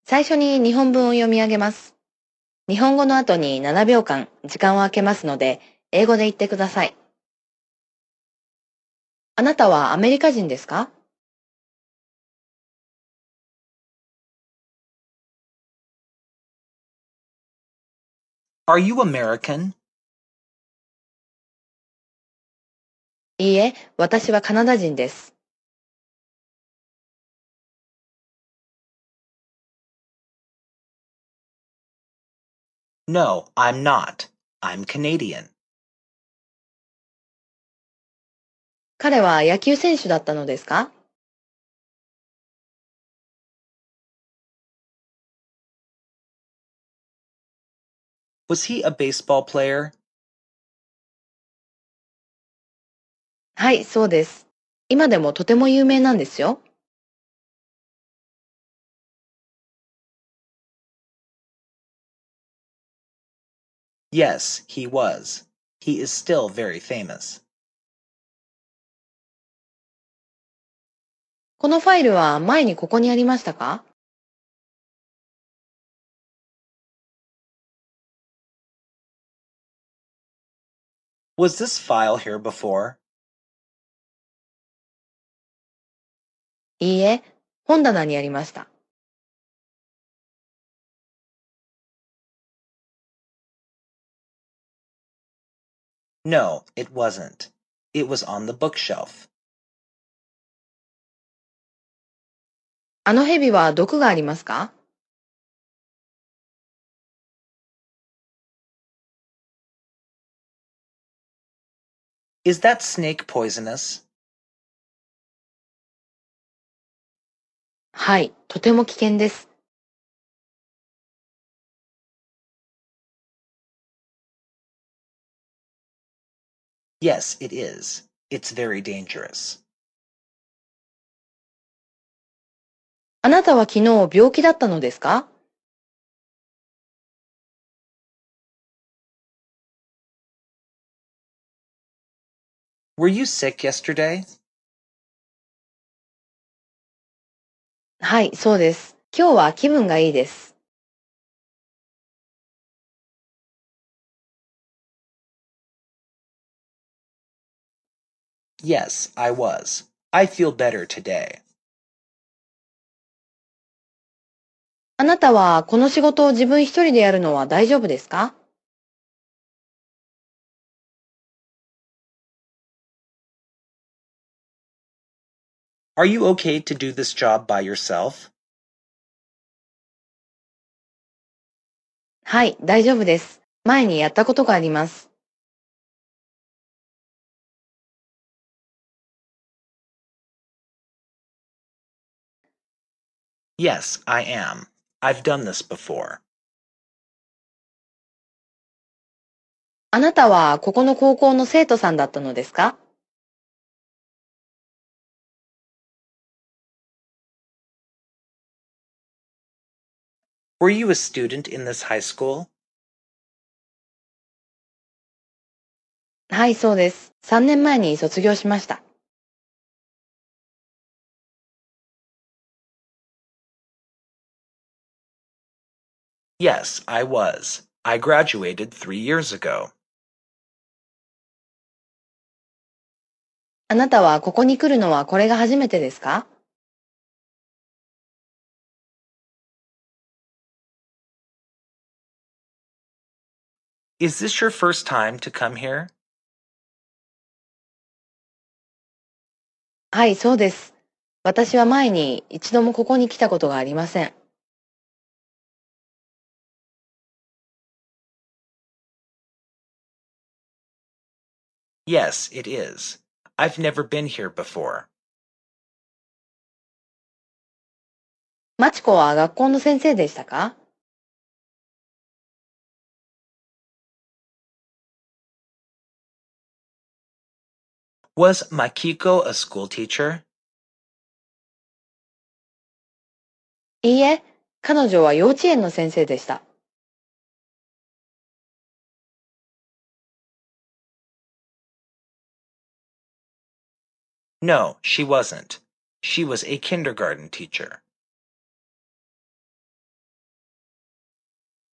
最初に日本文を読み上げます。日本語の後に7秒間時間を空けますので、英語で言ってください。あなたはアメリカ人ですか？ Are you American? いいえ、私はカナダ人です。 No, I'm not. I'm Canadian. 彼は野球選手だったのですか？ Was he a baseball player? はい、そうです。今でもとても有名なんですよ。 Yes, he was. He is still very famous. このファイルは前にここにありましたか？ Was this file here before? いいえ、本棚にありました。 No, it wasn't. It was on the bookshelf. あの蛇は毒がありますか？ Is that snake poisonous? はい、とても危険です。 Yes, it is. It's very dangerous. あなたは昨日病気だったのですか？ Were you sick yesterday? はい、そうです。今日は気分がいいです。 Yes, I was. I feel better today. あなたはこの仕事を自分一人でやるのは大丈夫ですか？ Are you okay to do this job by yourself? はい、大丈夫です。前にやったことがあります。 Yes, I am. I've done this before. あなたはここの高校の生徒さんだったのですか？ Were you a student in this high school? はい、そうです。3年前に卒業しました。 Yes, I was. I graduated 3 years ago. あなたはここに来るのはこれが初めてですか？ Is this your first time to come here? はい、そうです。私は前に一度もここに来たことがありません。 Yes, it is. I've never been here before. マチコは学校の先生でしたか？ Was Makiko a school teacher? いいえ、彼女は幼稚園の先生でした。 No, she wasn't. She was a kindergarten teacher.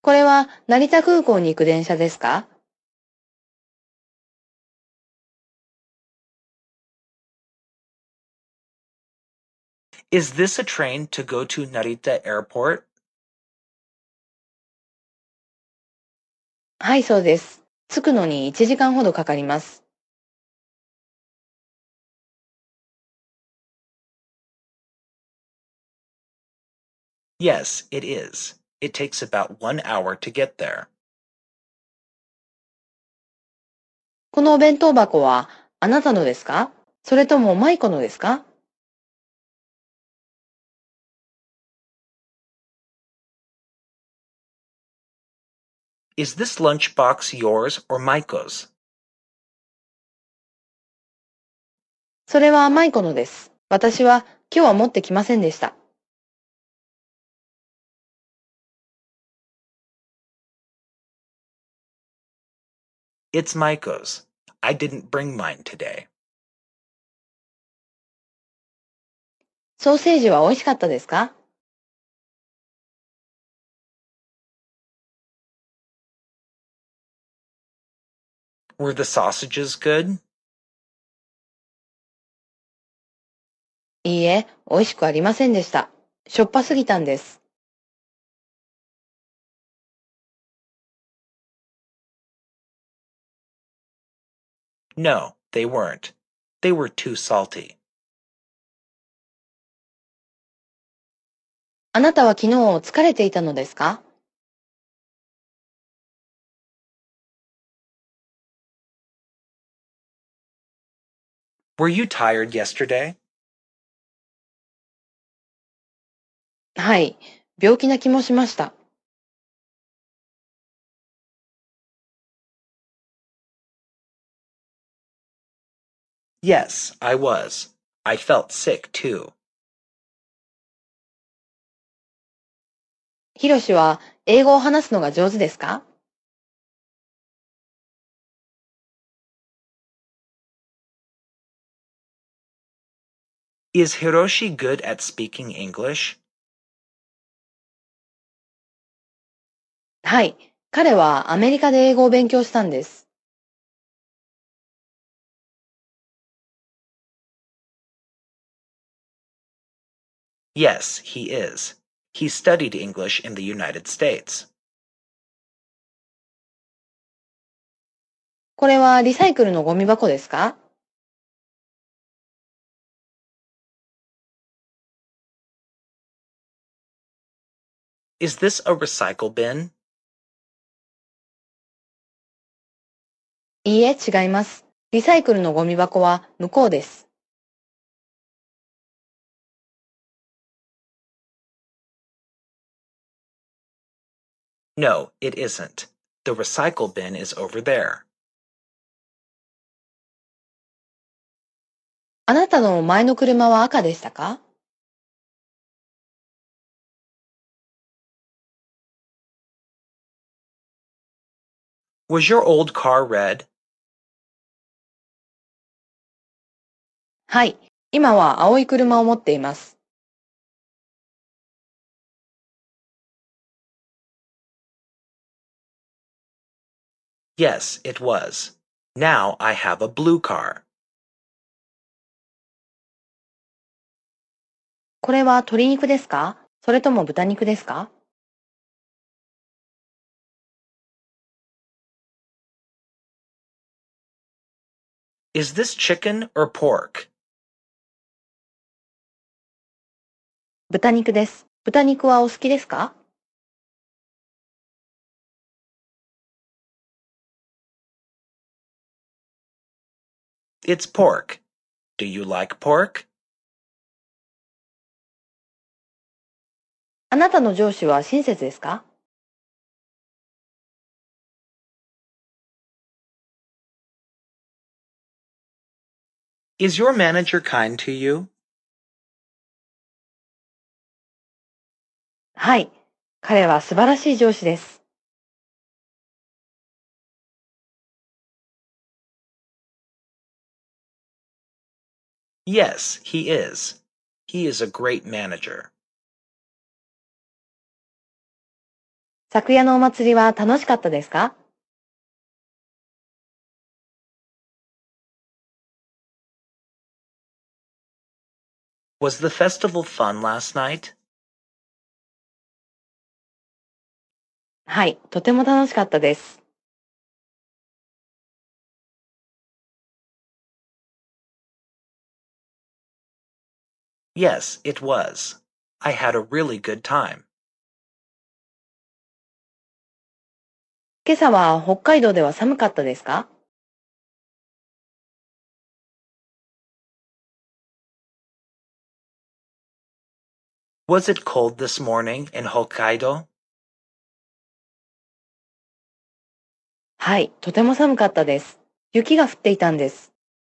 これは成田空港に行く電車ですか？ Is this a train to go to Narita Airport? はい、そうです。着くのに1時間ほどかかります。 Yes, it is. It takes about 1 hour to get there. このお弁当箱はあなたのですか？それともマイコのですか？ Is this lunchbox yours or Maiko's? それはマイコのです。私は今日は持ってきませんでした。 It's Maiko's. I didn't bring mine today. ソーセージは美味しかったですか？ Were the sausages good? いいえ、美味しくありませんでした。しょっぱすぎたんです。 No, they weren't. They were too salty. あなたは昨日疲れていたのですか？ Were you tired yesterday? はい、病気な気もしました。 Yes, I was. I felt sick too. ヒロシは英語を話すのが上手ですか？ Is Hiroshi good at speaking English? はい、彼はアメリカで英語を勉強したんです。 Yes, he is. He studied English in the United States. これはリサイクルのゴミ箱ですか？ Is this a recycle bin? いいえ、違います。リサイクルのゴミ箱は向こうです。 No, it isn't. The recycle bin is over there. あなたの前の車は赤でしたか？ Was your old car red? はい、今は青い車を持っています。 Yes, it was. Now I have a blue car. これは鶏肉ですか？それとも豚肉ですか？ Is this chicken or pork? 豚肉です。豚肉はお好きですか？ It's pork. Do you like pork? あなたの上司は親切ですか？ Is your manager kind to you? はい、彼は素晴らしい上司です。 Yes, he is. He is a great manager. 昨夜のお祭りは楽しかったですか？ Was the festival fun last night? はい、とても楽しかったです。 Yes, it was. I had a really good time. 今朝は北海道では寒かったですか？ Was it cold this morning in Hokkaido? はい、とても寒かったです。雪が降っていたんです。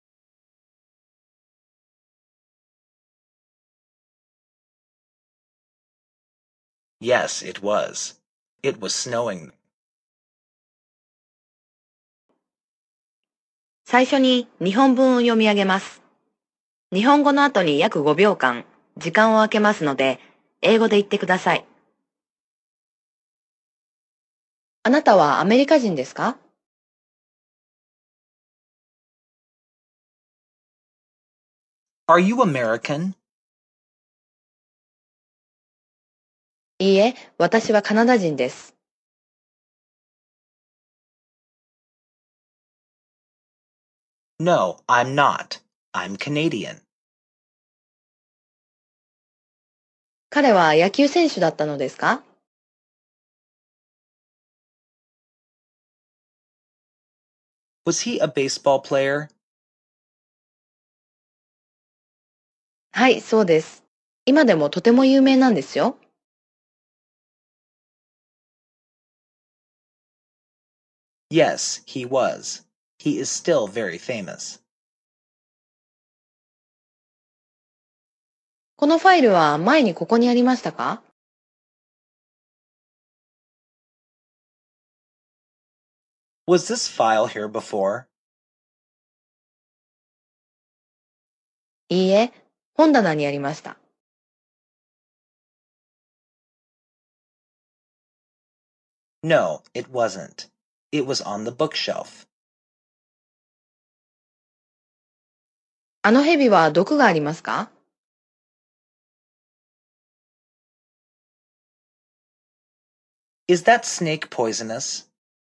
Yes, it was. It was snowing. 最初に日本文を読み上げます。日本語の後に約5秒間、時間を空けますので、英語で言ってください。あなたはアメリカ人ですか？ Are you American? いいえ、私はカナダ人です。 No, I'm not. I'm Canadian. 彼は野球選手だったのですか？ Was he a baseball player? はい、そうです。今でもとても有名なんですよ。 Yes, he was. He is still very famous. このファイルは前にここにありましたか？ Was this file here before? いいえ、本棚にありました。 No, it wasn't. It was on the bookshelf. あの蛇は毒がありますか？ Is that snake poisonous?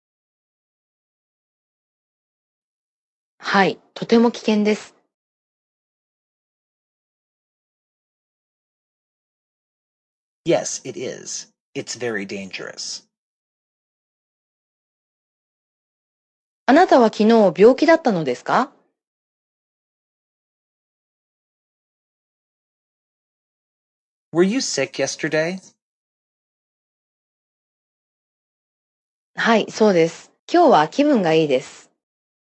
はい、とても危険です。 Yes, it is. It's very dangerous. あなたは昨日病気だったのですか？ Were you sick yesterday? はい、そうです。今日は気分がいいです。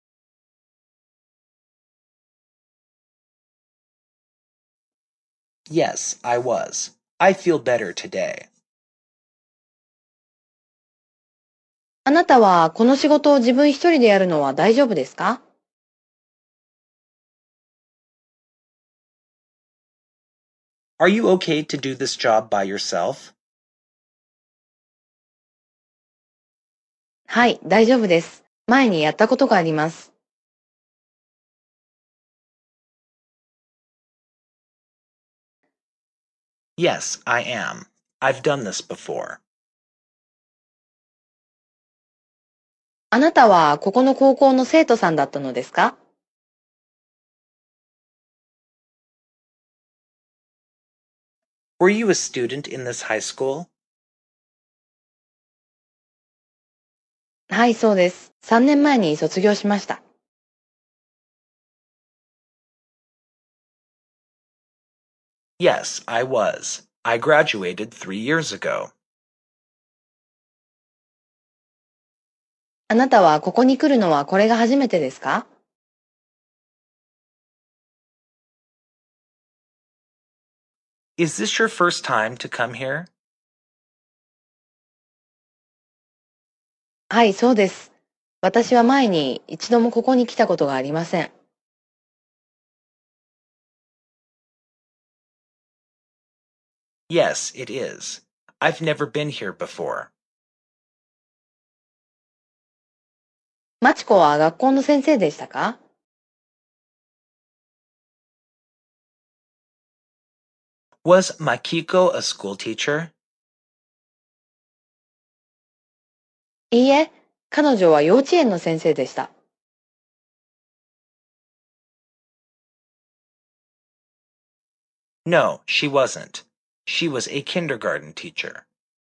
Yes, I was. I feel better today. あなたはこの仕事を自分一人でやるのは大丈夫ですか？ Are you okay to do this job by yourself? はい、大丈夫です。前にやったことがあります。 Yes, I am. I've done this before. あなたはここの高校の生徒さんだったのですか？ Were you a student in this high school? はい、そうです。3年前に卒業しました。 Yes, I was. I graduated 3 years ago. あなたはここに来るのはこれが初めてですか？ Is this your first time to come here? はい、そうです。私は前に一度もここに来たことがありません。 Yes, it is. I've never been here before. マチコは学校の先生でしたか？ Was Makiko a school teacher? いいえ、彼女は幼稚園の先生でした。 No, she wasn't. She was a kindergarten teacher.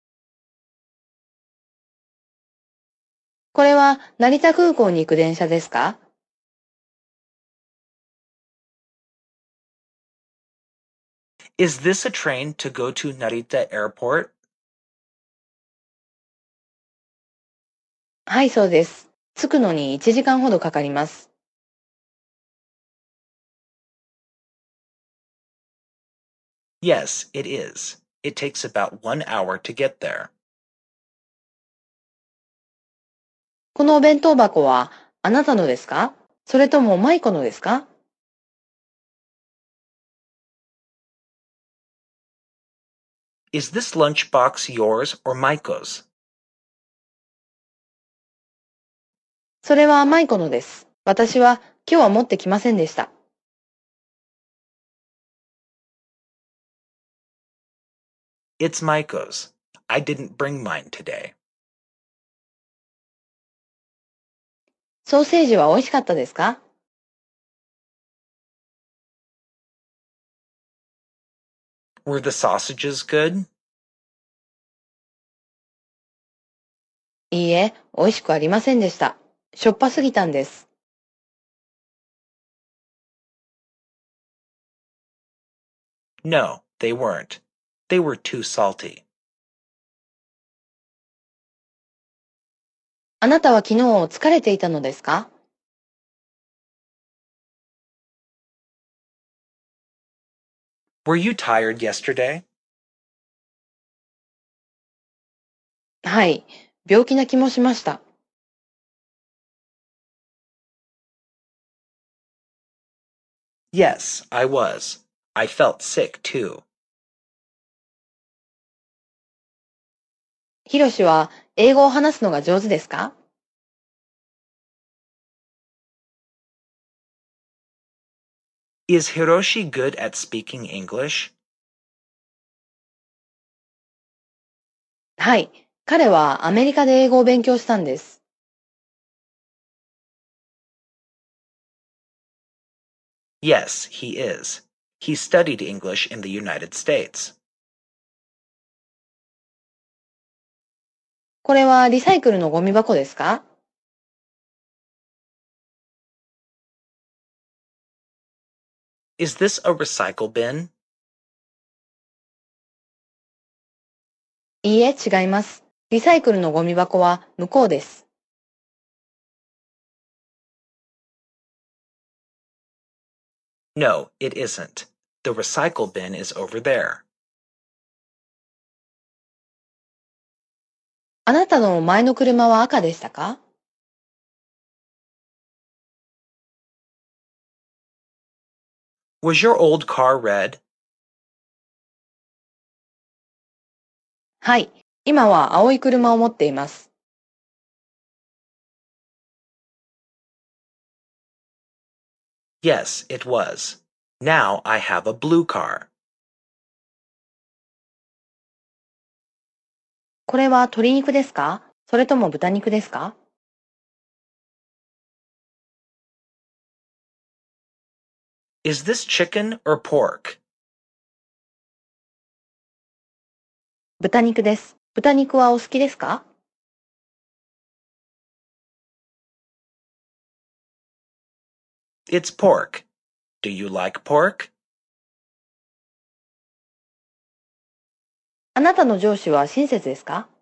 これは成田空港に行く電車ですか？ Is this a train to go to Narita Airport? はい、そうです。着くのに1時間ほどかかります。 Yes, it is. It takes about 1 hour to get there. このお弁当箱はあなたのですか？それともマイコのですか？ Is this lunchbox yours or Maiko's? それはマイコのです。私は今日は持ってきませんでした。 It's Maiko's. I didn't bring mine today. ソーセージは美味しかったですか？ Were the sausages good? いいえ、美味しくありませんでした。しょっぱすぎたんです。 No, they weren't. They were too salty. あなたは昨日疲れていたのですか？ Were you tired yesterday? はい、病気な気もしました。 Yes, I was. I felt sick too. ヒロシは英語を話すのが上手ですか？ Is Hiroshi good at speaking English? はい、彼はアメリカで英語を勉強したんです。 Yes, he is. He studied English in the United States. これはリサイクルのゴミ箱ですか？ Is this a recycle bin? いいえ、違います。リサイクルのゴミ箱は向こうです。 No, it isn't. The recycle bin is over there. あなたの前の車は赤でしたか？ Was your old car red? はい、今は青い車を持っています。 Yes, it was. Now I have a blue car. これは鶏肉ですか？それとも豚肉ですか？ Is this chicken or pork? 豚肉です。豚肉はお好きですか？ It's pork. Do you like pork? あなたの上司は親切ですか？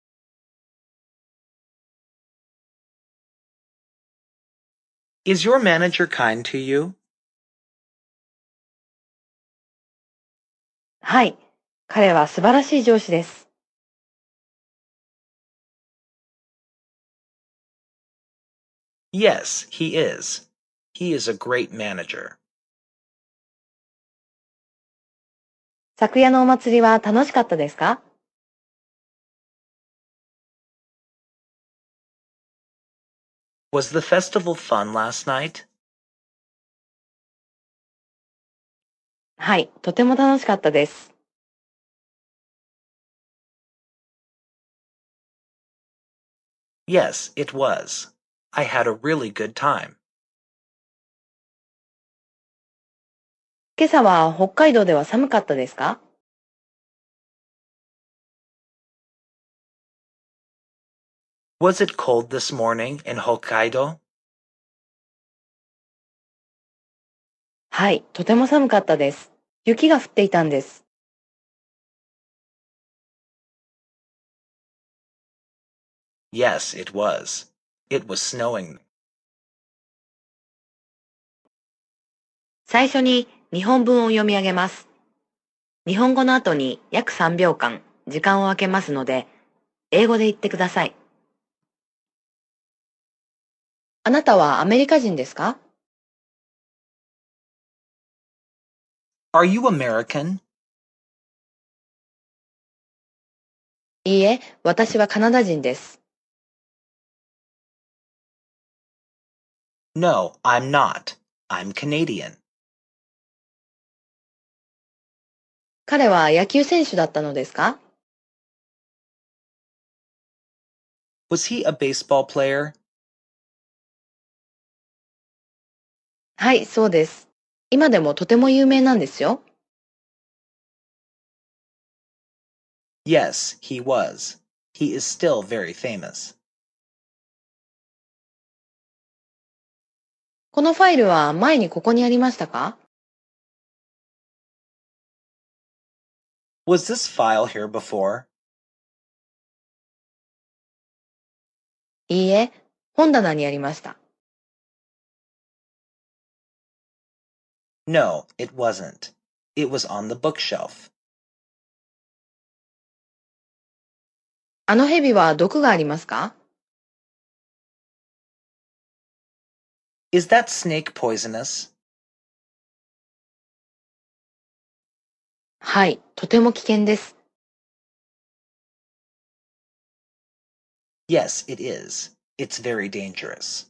Is your manager kind to you? はい、彼は素晴らしい上司です。 Yes, he is. He is a great manager. 昨夜のお祭りは楽しかったですか？ Was the festival fun last night? はい、とても楽しかったです。 Yes, it was. I had a really good time. 今朝は北海道では寒かったですか？ Was it cold this morning in Hokkaido? はい、とても寒かったです。雪が降っていたんです。 Yes, it was. It was snowing. 最初に日本文を読み上げます。日本語の後に約3秒間時間を空けますので、英語で言ってください。あなたはアメリカ人ですか？ Are you American? いいえ、私はカナダ人です。 No, I'm not. I'm Canadian. 彼は野球選手だったのですか？ Was he a baseball player? はい、そうです。今でもとても有名なんですよ。 Yes, he was. He is still very famous. このファイルは前にここにありましたか？ Was this file here before? いいえ、本棚にありました。 No, it wasn't. It was on the bookshelf. あの蛇は毒がありますか？ Is that snake poisonous? はい、とても危険です。 Yes, it is. It's very dangerous.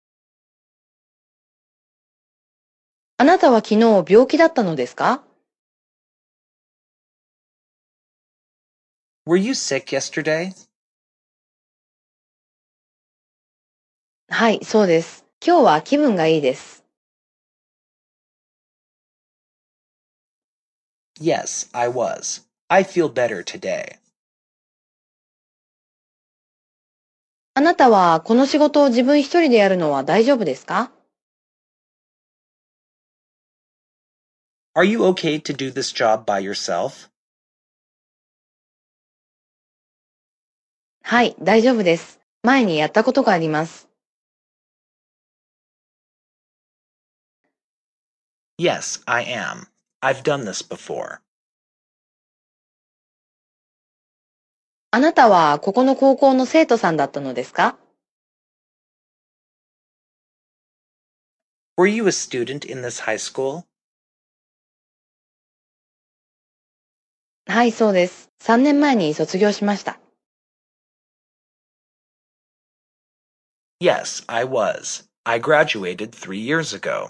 あなたは昨日病気だったのですか？ Were you sick yesterday? はい、そうです。今日は気分がいいです。 Yes, I was. I feel better today. あなたはこの仕事を自分一人でやるのは大丈夫ですか？ Are you okay to do this job by yourself? はい、大丈夫です。前にやったことがあります。 Yes, I am. I've done this before. あなたはここの高校の生徒さんだったのですか？ Were you a student in this high school? はい、そうです。3年前に卒業しました。 Yes, I was. I graduated 3 years ago.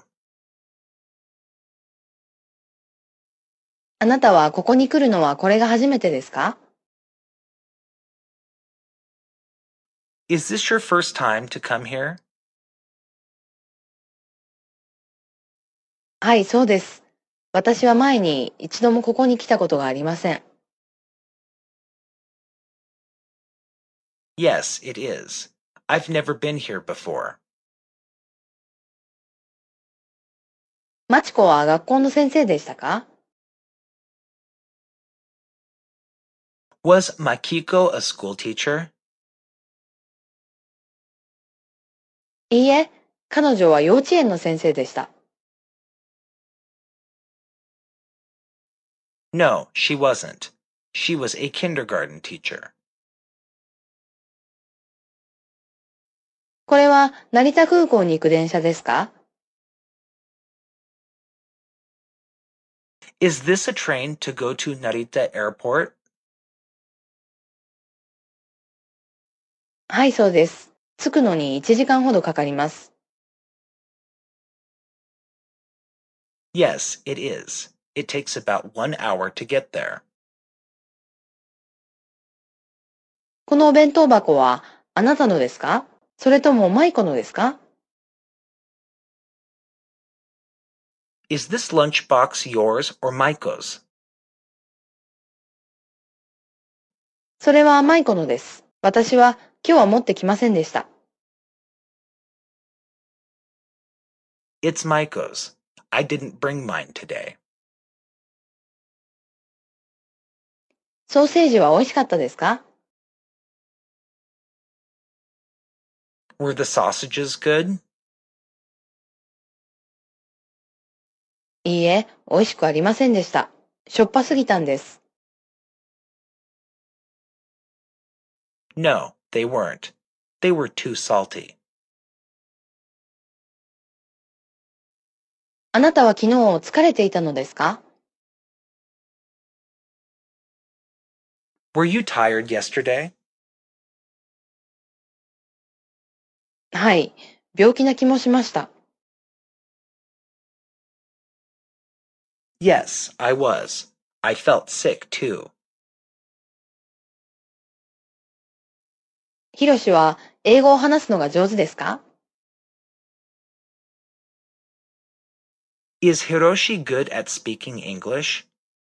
あなたはここに来るのはこれが初めてですか？ Is this your first time to come here? はい、そうです。私は前に一度もここに来たことがありません。 Yes, it is. I've never been here before. マチコは学校の先生でしたか？ Was Makiko a school teacher? いいえ、彼女は幼稚園の先生でした。 No, she wasn't. She was a kindergarten teacher. これは成田空港に行く電車ですか？ Is this a train to go to Narita Airport? はい、そうです。 着くのに1時間ほどかかります。 Yes, it is. It takes about 1 hour to get there. このお弁当箱はあなたのですか？それともマイコのですか？ Is this lunchbox yours or Maiko's? それはマイコのです。私は今日は持ってきませんでした。 It's Maiko's. I didn't bring mine today. ソーセージは美味しかったですか？ Were the sausages good? いいえ、美味しくありませんでした。しょっぱすぎたんです。 No, they weren't. They were too salty. あなたは昨日疲れていたのですか？ Were you tired yesterday? はい、病気な気もしました。 Yes, I was. I felt sick too. ヒロシは英語を話すのが上手ですか？ Is Hiroshi good at speaking English?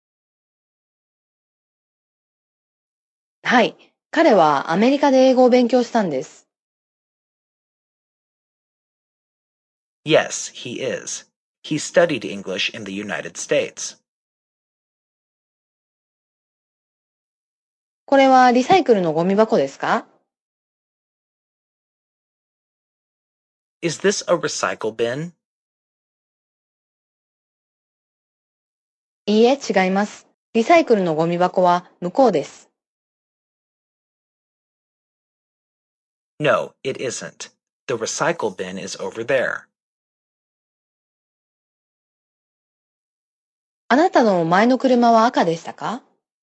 はい、彼はアメリカで英語を勉強したんです。 Yes, he is. He studied English in the United States. これはリサイクルのゴミ箱ですか？ Is this a recycle bin? いいえ、違います。リサイクルのゴミ箱は向こうです。 No, it isn't. The recycle bin is over there. あなたの前の車は赤でしたか？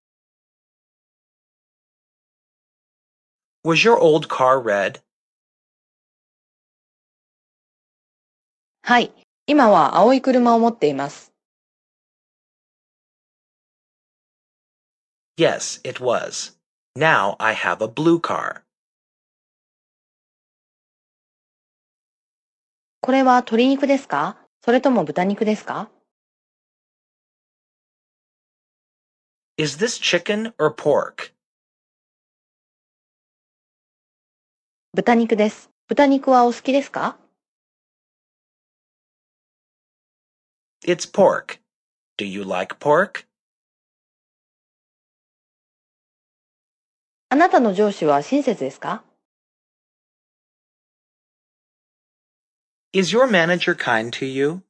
Was your old car red? はい、今は青い車を持っています。 Yes, it was. Now I have a blue car. これは鶏肉ですか？それとも豚肉ですか？ Is this chicken or pork? 豚肉です。豚肉はお好きですか？ It's pork. Do you like pork? あなたの上司は親切ですか？ Is your manager kind to you?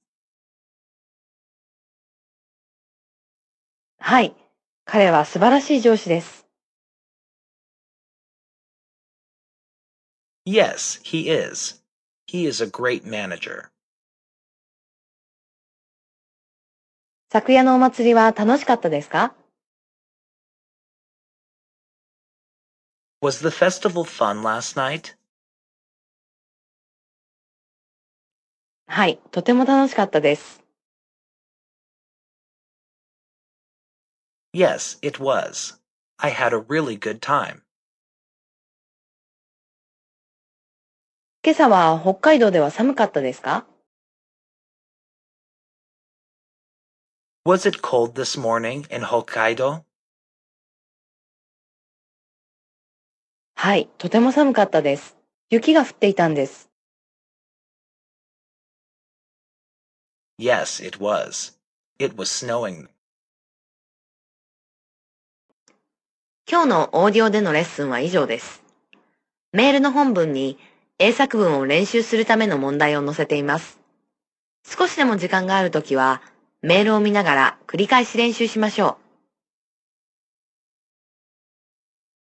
はい、彼は素晴らしい上司です。 Yes, he is. He is a great manager. 昨夜のお祭りは楽しかったですか？ Was the festival fun last night? はい、とても楽しかったです。 Yes, it was. I had a really good time. 今朝は北海道では寒かったですか？ Was it cold this morning in Hokkaido? はい、とても寒かったです。雪が降っていたんです。 Yes, it was. It was snowing. 今日のオーディオでのレッスンは以上です。メールの本文に英作文を練習するための問題を載せています。少しでも時間があるときはメールを見ながら繰り返し練習しましょう。